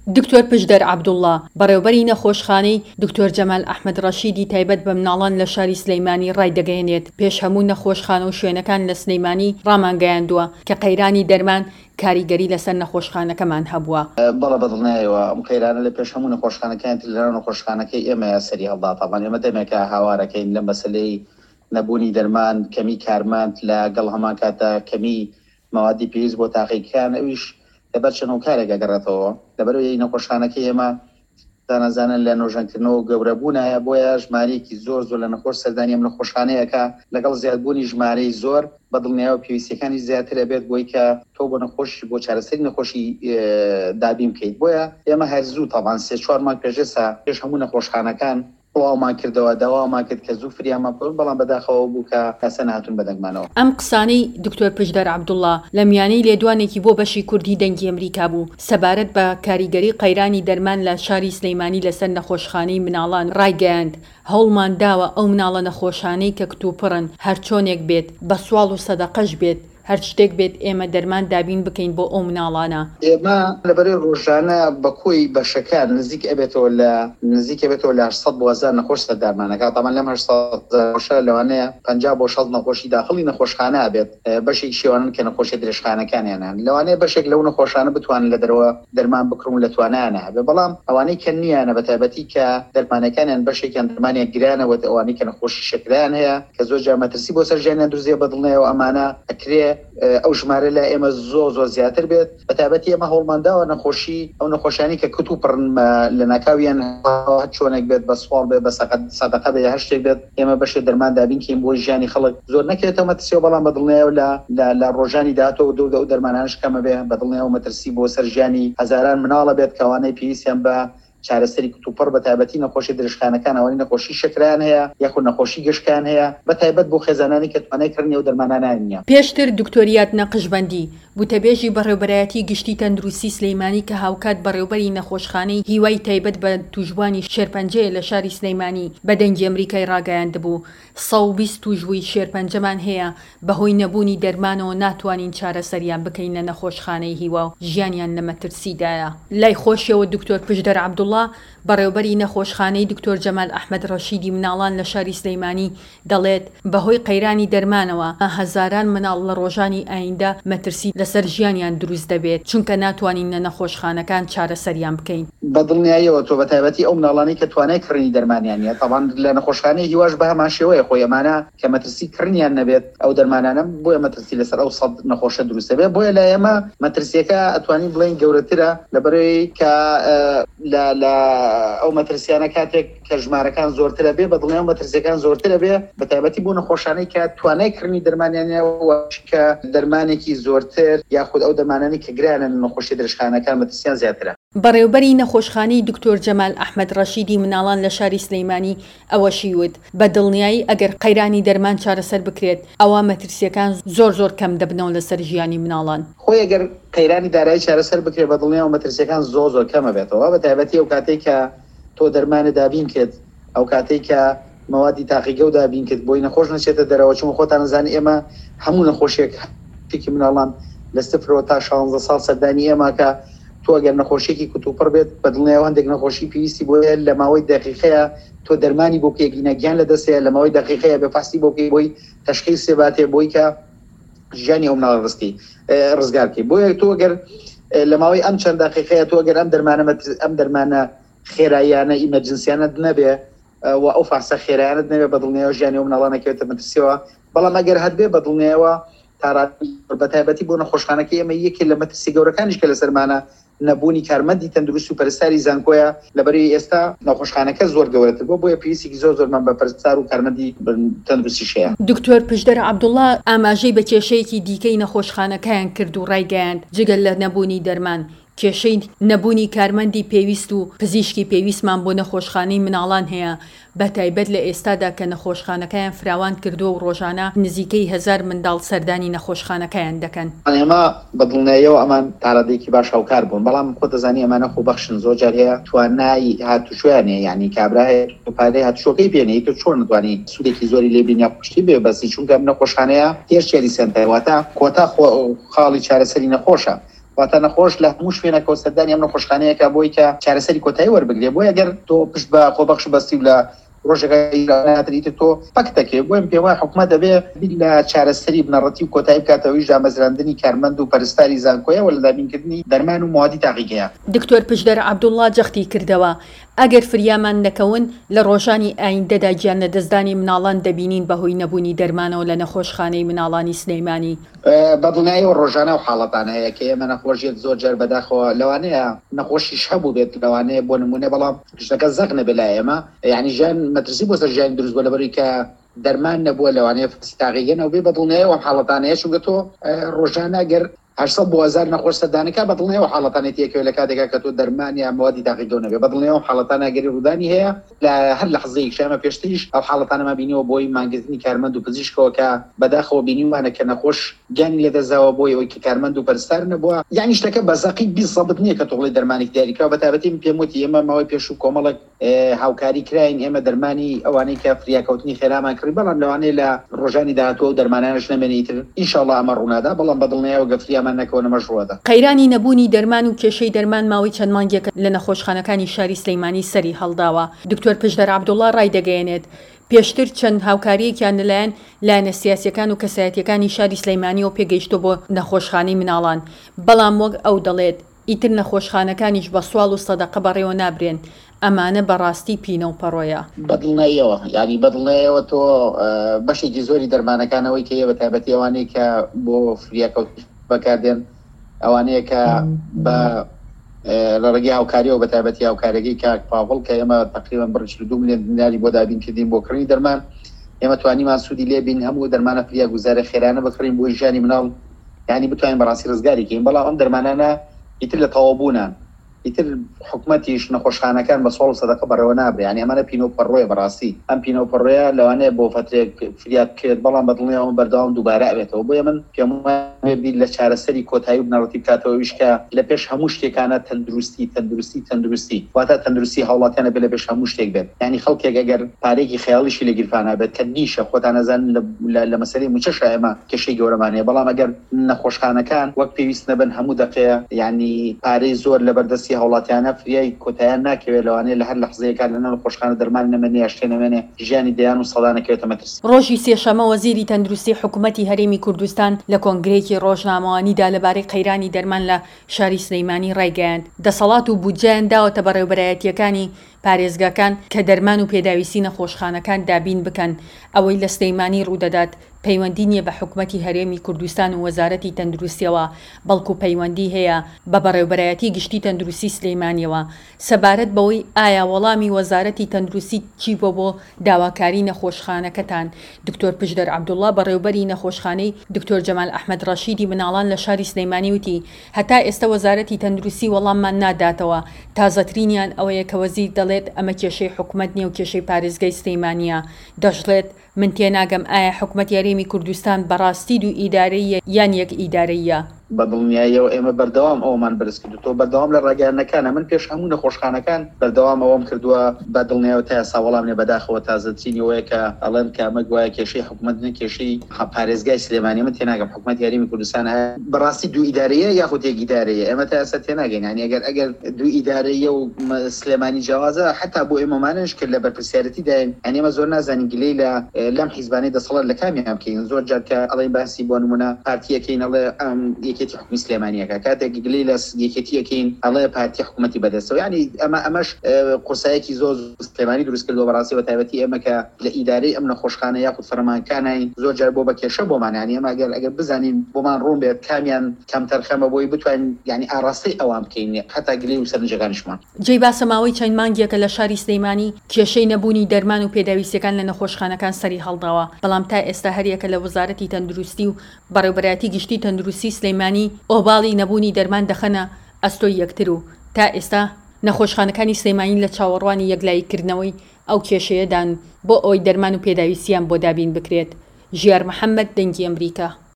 دکتۆر پشدەر عەبدوڵڵا بەڕێوەبەری نەخۆشخانەی دکتۆر جەمال ئەحمەد ڕەشیدی تایبەت بە مناڵان لە شاری سلەیمانی ڕایدەگەیەنێت پێش هەموو نەخۆشخانە و شوێنەکان لە سلەیمانی ڕامانگەیاندووە کە قەیرانی دەرمان کاریگەری لەسەر نەخۆشخانەکەمان هەبووە. بەڵە بەدڵنایەوە ئەم قەیرانە لە پێش هەموو نەخۆشخانەکان لەرا نەخۆشخانەکەی ئێمە سەری هەڵدا تاوان ئێمە دەمێکە هاوارەکەین لە مەسلەی نەبوونی دەرمان کەمی کارماند لەگەڵ هەمان کاتە کەمی مەوادی پێویست بۆ تاقیکان ئەویش لەبەر چەند کارێکە گەڕێتەوە لەبەرەوەی نەخۆشخانەکەی ئێمە دانەزانن لە نۆژەنکردنەوە گەورەبوونایە بۆیە ژمارەیەکی زۆر لە نەخۆش سەردانی ئەم نەخۆشخانەیەکە لەگەڵ زیادبوونی ژمارەی زۆر بەدڵنیایەوە پێویستیەکانی زیاتر ئەبێت بۆی کە تۆ بۆ نەخۆشی بۆ چارەسەری نەخۆشی دابین بکەیت بۆیە ئێمە هەرزوو تاوان 3-4 مانگ پێشێسا پێش هەموو نەخۆشخانەکان بڵاومان کردەوە داوامان کرد کە زوو فریامان پڕ بەڵام بەداخەوە بوو کە کەسە نهاتون بەدەنگمانەوە. ئەم قسانەی دکتۆر پشدەر عەبدوڵڵا لە میانەی لێدوانێکی بۆ بەشی کوردی دەنگی ئەمریکا بوو سەبارەت بە کاریگەری قەیرانی دەرمان لە شاری سلەیمانی لەسەر نەخۆشخانەی مناڵان ڕایگەیاند. هەوڵمان داوە ئەو مناڵە نەخۆشانەی کە کتوپڕن هەر چۆنێک بێت بە سوال و سەدەقەش بێت هەر شتێک بێت ئێمە دەرمان دابین بکەین بۆ ئەو مناڵانە. ئێمە لەبەرەی ڕۆژانە بەکۆی بەشەکان نزیک ئەبێتەوە لە 800 بۆ 1000 نەخۆش دەرمانەکە تامان لەم 800 لەوانەیە 50 بۆ 60 نەخۆشی داخڵی نەخۆشخانە ئەبێت بەشێک شێوانن کە نەخۆشی درێژخانەکانیانان لەوانەیە بەشێک لەو نەخۆشانە بتوانن لە دەرەوە دەرمان بکڕون لە توانایانە هەبێ بەڵام ئەوانەی کە نیانە بەتایبەتی کە دەرمانەکانیان بەشێکیان دەرمانێک گرانەوە ئەوانەی کە نەخۆشی شکران هەیە کە زۆر جار مەترسی بۆ سەر ژیانیان دروزیە بەدڵنیایەوە ئەمانە ئەکرێ ئەو ژمارە لە ئێمە زۆر زیاتر بێت بەتابەتی ئێمە هەوڵمانداوە نەخۆشی ئەو نەخۆشیانی کە کتوپڕن لە ناکاویان چۆنێک بێت بە سوال بێت بە سەدەقە بێ هەر شتێک بێت ئێمە بەشێ دەرمان دابینکەین بۆ ژیانی خەڵک زۆر نەکرێتەوە مەترسیەوە بەڵام بەدڵنیایەوە لە ڕۆژانی داهاتەوە دەو دەرمانانش کەمە بێ بەدڵنیایەوە مەترسی بۆ سەر ژیانی هەزاران مناڵە بێت کەوانەی پێویستیان بە چارەسەری کتوپڕ بەتایبەتی نەخۆشی درێژخانەکان ئەوەی نەخۆشی شکران هەیە یاخود نەخۆشی گشکان هەیە بەتایبەت بۆ خێزانانی کە توانای کردنی و دەرمانانیان نییە. پێشتر دکتۆریات نەقشبەندی بوتەبێژی بەڕێوەبەرایەتی گشتی تەندروستی سلەیمانی کە هاوکات بەڕێوەبەری نەخۆشخانەی هیوای تایبەت بە توشبوانی شێرپەنجەیە لە شاری سلەیمانی بە دەنگی ئەمریکای ڕاگەیاندبوو 120 توشبووی شێرپەنجەمان هەیە بەهۆی نەبوونی دەرمانەوە ناتوانین چارەسەریان بکەین لە نەخۆشخانەی هیوا و ژیانیان لە مەترسیدایە. لای خۆشیەوە دکتۆر پشدەر عەبدوڵڵا بەڕێوەبەری نەخۆشخانەی دکتۆر جەمال ئەحمەد ڕەشیدی مناڵان لە شاری سلەیمانی دەڵێت بەهۆی قەیرانی دەرمانەوە هەزاران مناڵ لە ڕۆژانی ئایندا مەترسی لەسەر ژیانیان دروست دەبێت چونکە ناتوانین لە نەخۆشخانەکان چارەسەریان بکەین. بەدڵنیایەوە تۆ بەتایبەتی ئەو مناڵانی کە توانای کڕنی دەرمانیانە تاوان لە نەخۆشخانەی هیواش بە هەمان شێوەیە خۆی ئەمانە کە مەترسی کڕنیان نەبێت ئەو دەرمانانە بۆیە مەترسی لەسەر ئەو سەد نەخۆشە دروست دەبێت بۆیە لە ئێمە مەترسیەکە ئەتوانین بڵێن گەورەترە لەبەرەوەی کە لە ئەو مەترسیانە کاتێک کە ژمارەکان زۆرترە بێ بەدڵنیان مەترسیەکان زۆرترە بێ بەتایبەتی بۆ نەخۆشانەی کە توانای کڕنی دەرمانیانەوە کە دەرمانێکی زۆرتر یاخود ئەو دەرمانانی کە گرانن نەخۆشی درێژخانەکان مەترسیان زیاترە. بەڕێوەبەری نەخۆشخانەی دکتۆر جەمال ئەحمەد ڕەشیدی مناڵان لە شاری سلەیمانی ئەوەشی وت بە دڵنیایی ئەگەر قەیرانی دەرمان چارەسەر بکرێت ئەوە مەترسیەکان زۆر کەم دەبنەوە لەسەر ژیانی مناڵان. خۆی ئەگەر قەیرانی دارایی چارەسەر بکرێت بە دڵنیایەوە مەترسیەکان زۆر کەمە بێتەوە بەتایبەتی ئەو کاتێک کە تۆ دەرمانە دابین کرد ئەو کاتێک کە مەوادی تاقیگە و دابین کرد بۆی نەخۆش نەچێتە دەرەوە چون خۆتان نزانانی ئێمە هەموو نەخۆشیێک پێکی مناڵان لە 0 تا 16 ساڵ سەردانی ئێمە کە تۆ ئەگەر نەخۆشیێکی کتوپڕ بێت بەدڵنیایەوە هەندێک نەخۆشی پێویستی بۆیە لە ماوەی دقیقەیە تۆ دەرمانی بۆ پێگینە گیان لە دەستەیە لە ماوەی دقیقەیە بەپاستی بۆ پێی بۆی تەشخیص سێباتێ بۆی کە ژیانی ئەو مناڵە ڕزگار بکەی بۆیە تۆ ئەگەر لە ماوەی ئەم چەند دقیقەیە تۆ ئەگەر ئەم دەرمانە خێراییانە ئیمەرجنسیانە نەبێ و ئەو فاسە خێرایانت نەبێ بەدڵنیایەوە ژیانی ئەو مناڵانەکەوێتە مەترسیەوە بەڵام ئەگەر هەبێ بەدڵنیایەوە بەتایبەتی بۆ نەخۆشخانەکەی ئێمە یەکێ لە مەترسی گەورەکانیش کە لەسەرمانە نەبوونی کارمەندی تەندروست و پەرستاری زانکۆیە لەبەرەوەی ئێستا نەخۆشخانەکە زۆر گەورەتر بۆیە پێویستێکی زۆرمان بە پەرستار و کارمەندی تەندروستیش هەیە. دکتۆر پشدەر عەبدوڵڵا ئاماژەی بە کێشەیەکی دیکەی نەخۆشخانەکەیان کرد و ڕایگەیاند جگەل لە نەبوونی دەرمان کێشەی نەبوونی کارمەندی پێویست و پزیشکی پێویستمان بۆ نەخۆشخانەی مناڵان هەیە بە تایبەت لە ئێستادا کە نەخۆشخانەکەیان فراوان کردووە و ڕۆژانە نزیکەی 1000 منداڵ سەردانی نەخۆشخانەکەیان دەکەن. ئێمە بەدڵنیاییەوە ئەمان تاڕادێکی باش هاوکار بوون بەڵام خۆ دەزانی ئەمانە خۆبەخشن زۆر جار هەیە توانای هاتوچۆیانێ یعنی کابرای پارەی هاتوچۆکەی پێنێت تۆ چۆن نتوانی سوودێکی زۆری لێ بینیا پشتی بێ بەسی چونکە نەخۆشخانەیە هێرشێری سنتەواتە کۆتا خاڵی چارەسەری نەخۆشە واتە نەخۆش لە هەموو شوێنە کۆسەردانی ئەم نەخۆشخانەیەکە بۆی کە چارەسەری کۆتایی وەربگرێ بۆ ئەگەر تۆ پشت بە خۆبەخش بەستی لە ڕۆژەکەیتر تۆ پەکتەکێ بۆیم پێوە حکومەت دەبێ لە چارەسەری بنەڕەتی و کۆتایی بکاتەوەی ژامەزراندنی کارمەند و پەرستاری زانکۆیە و لە دابینکردنی دەرمان و موادی تاقیگەیە. دکتۆر پشدەر عەبدوڵڵا جەختی کردەوە ئەگەر فریامان نەکەون لە ڕۆژانی ئایندەدا گیان لە دەستدانی مناڵان دەبینین بەهۆی نەبوونی دەرمانەوە لە نەخۆشخانەی مناڵانی سلەیمانی. بەدڵنیایی و ڕۆژانە و حاڵەتان هەیە کە ئێمە نەخۆشیێت زۆر جار بەداخەوە لەوانەیە نەخۆشیش هەبوو بێت لەوانەیە بۆ نمونە بەڵام شتەکە زەق نەبێ لای ئێمە یعنی ژیان مەترسی بۆ سەر ژیانی دروست بووە لەبەرەوەی کە دەرمان نەبووە لەوانەیە تاقیگەنەوە بێ بەدڵنیایی و حاڵەتانەیە چونکە تۆ ڕۆژانە گەر 800 بۆ 1000 نەخۆش سەردانەکە بەدڵنیەوە حاڵەتانێتیەکەوە لە کاتێکا کە تۆ دەرمان یا موادی تاقیگەوە نەبێ بەدڵنیەوە حاڵەتانە گەری ڕوودانی هەیە لە هەر لەحزەیەک شەمە پێشتریش ئەو حاڵەتانەمە بینیەوە بۆی مانگرتنی کارمەند و پزیشکەوە کە بەداخەوە بینیوانە کە نەخۆش گیانی لێدەزاوە بۆی ئەوەی کە کارمەند و پەرستار نەبووە یعنی شتەکە بەزەقی 20 نییە کە تۆڵی دەرمانی دیاریکراوە بەتابەتی پێم وتی ئێمە ماوەی پێش و کۆمەڵێک هاوکاری کراین ئێمە دەرمانی ئەوانەی کە فریاکەوتنی خێرامان کردی بەڵام لەوانەیە لە ڕۆژانی داهاتوە و دەرمانانش نەمێنیتر ئینشاءڵڵا ئەمە ڕوونادا بەڵام بەدڵنیایەوە گەفریامان نەکەوە نەمەژڕوەدا. قەیرانی نەبوونی دەرمان و کێشەی دەرمان ماوەی چەند مانگێک لە نەخۆشخانەکانی شاری سلەیمانی سەری هەڵداوە. دکتۆر پشدەر عەبدوڵڵا ڕای دەگەیەنێت پێشتر چەند هاوکاریەکیان لەلایەن لایەنە سیاسیەکان و کەسایەتیەکانی شاری سلەیمانیەوە پێگەیشتۆ بۆ نەخۆشخانەی مناڵان بەڵام وەک ئەو دەڵێت ئیتر نەخۆشخانەکانیش بە سوال و سەدەقە بەڕێوە نابرێن ئەمانە بەڕاستی پینە و پەڕۆیە. بەدڵنیاییەوە یعنی بەدڵنیاییەوە تۆ بەشێکی زۆری دەرمانەکانەوەی کە بە تایبەتی ئەوانەی کە بۆ فریاکەوت بەکاردێن ئەوانەیە کە بە لە ڕێگەی هاوکاریەوە بە تایبەتی هاوکارەکەی کاک پاوڵ کە ئێمە تقریبا بڕ 2 ملیۆن دیناری بۆ دابینکردین بۆ کڕینی دەرمان ئێمە توانیمان سوودی لێبین هەموو دەرمانە فریا گوزارە خێرانە بکڕین بۆ ژیانی مناڵ یعنی بتوانین بەڕاستی ڕزگاری کەین بەڵام ئەم دەرمانانە ئیتر لە تەواوبوونان ئیتر حکومەتیش نەخۆشخانەکان بە سوال و سەدەقە بەڕێوە نابرێ یعنی ئەمانە پینە و پەڕۆیە بەڕاستی ئەم پینە و پەڕۆیە لەوانەیە بۆ فترێک فریاد کرد بەڵام بەدڵنیایەوە بەردەوام دووبارە ئەبێتەوە بۆیە من پێم وایە لە چارەسەری کۆتایی و بنەڕەتی بکاتەوەیش کە لە پێش هەموو شتێکانە تەندروستی واتە تەندروستی هاوڵاتیانە بێ لە پێش هەموو شتێک بێت یعنی خەڵکێک ئەگەر پارێکی خەیاڵیشی لە گیرفانە بێت کە نیشە خۆتان نەزان لە مەسەلەی موچەشە ئێمە کێشەی گەورەمانەیە بەڵام ئەگەر نەخۆشخانەکان وەک پێویست نەبن هەموو دەقەیە یعنی پارەی زۆر لە بەردەستی هاوڵاتیانە کۆتاییان ناکەوێت لەوانەیە لە هەر لەحزەیەکان لە نەخۆشخانە دەرمان نەمێنێ یا شتێ نەمێنێ ژیانی دەیان و سەڵانەکەوێتە مەترس. ڕۆژی سێشەمە وەزیری تەندروستی حکوومەتی هەرێمی کوردستان لە کۆنگرێکی ڕۆژنامەوانیدا لەبارەی قەیرانی دەرمان لە شاری سلەیمانی ڕایگەیاند دەسەڵات و بودجەیان داوەتە بەڕێوەبەرایەتیەکانی پارێزگاکان کە دەرمان و پێداویستی نەخۆشخانەکان دابین بکەن ئەوەی لە سلەیمانی ڕوودەدات پەیوەندی نیە بە حکوومەتی هەرێمی کوردستان و وەزارەتی تەندروستیەوە بەڵکو پەیوەندی هەیە بە بەڕێوەبەرایەتی گشتی تەندروستی سلەیمانیەوە سەبارەت بەوەی ئایا وەڵامی وەزارەتی تەندروستی چی بۆ داواکاری نەخۆشخانەکەتان. دکتۆر پشدەر عەبدوڵڵا بەڕێوەبەری نەخۆشخانەی دکتۆر جەمال ئەحمەد ڕەشیدی مناڵان لە شاری سلەیمانی وتی هەتا ئێستا وەزارەتی تەندروستی وەڵاممان ناداتەوە تازەترینیان ئەوەیە کە وەزیر دەڵێت ئەمە کێشەی حکوومەت نیە و کێشەی پارێزگای سلەیمانیە دەژڵێت من تێناگەم ئایا حکوومەتی هەرێمی کوردستان بەڕاستی دوو ئیدارەیە یان یەک ئیدارەیە. بەدڵنیاییەوە ئێمە بەردەوام ئەومان بەرز کردو تۆ بەردەوام لە ڕاگەیاندنەکانە من پێش هەموو نەخۆشخانەکان بەردەوام ئەوەم کردووە بەدڵنیاییەوە تا ئێستا وەڵام لێ بەداخەوە تازەترینەوەیە کە ئەڵێن کە ئەمە گوایە کێشەی حکوومەت نە کێشەی پارێزگای سلێمانی من تێناگەم حکوومەتی هەرێمی کوردستان بەڕاستی دوو ئیدارەیە یاخود یەک ئیدارەیە ئێمە تا ئێستا تێناگەین یعنی ئەگەر دوو ئیدارەیە و سلێمانی جیاوازە حتا بۆ ئێمەمانش کرد لە بەرپرسیارەتی داین ئەنی ئێمە زۆر نازانین گلەی لەم حیزبانەی دەسەڵات لە کامیان بکەین زۆر جار کە ئەڵێن باسی بۆ نمونە پارتیەکەین ئەڵێ یەکێتی حکومی سلێمانی کاتێک گلەی لە یەکێتیەکەین ئەڵێ پارتی حکوومەتی بەدەستەوە ینی ئەمەش قورسایەکی زۆر سلێمانی دروست کردووە بەڕاستی بە تایبەتی ئێمە کە لە ئیدارەی ئەم نەخۆشخانە یاخود فەرمانکانین زۆر جار بۆ بە کێشە بۆمان ینی ئەمە ئەگەر بزانین بۆمان ڕوون بێت کامیان کەمتەر خەمە بۆی بتوانین ینی ئاڕاستی ئەوان بکەین حتا گلەی و سەرنجەکانیشمان. جێی باسەماوەی چەند مانگێکە لە شاری سلەیمانی کێشەی نەبوونی دەرمان و پێداویستەکان لە نەخۆشخانەکان سەری هەڵداوە بەڵام تا ئێستا هەریەکە لە وەزارەتی تەندروستی و بەڕێوەبەرایەتی گشتی تەندروستی سلەیمانی ئۆباڵی نەبوونی دەرمان دەخەنە ئەستۆی یەکتر و تا ئێستا نەخۆشخانەکانی سلەیمانی لە چاوەڕوانی یەکلاییکردنەوەی ئەو کێشەیەدان بۆ ئەوەی دەرمان و پێداویستیان بۆ دابین بکرێت. ژیار محەممەد دەنگی ئەمریکا.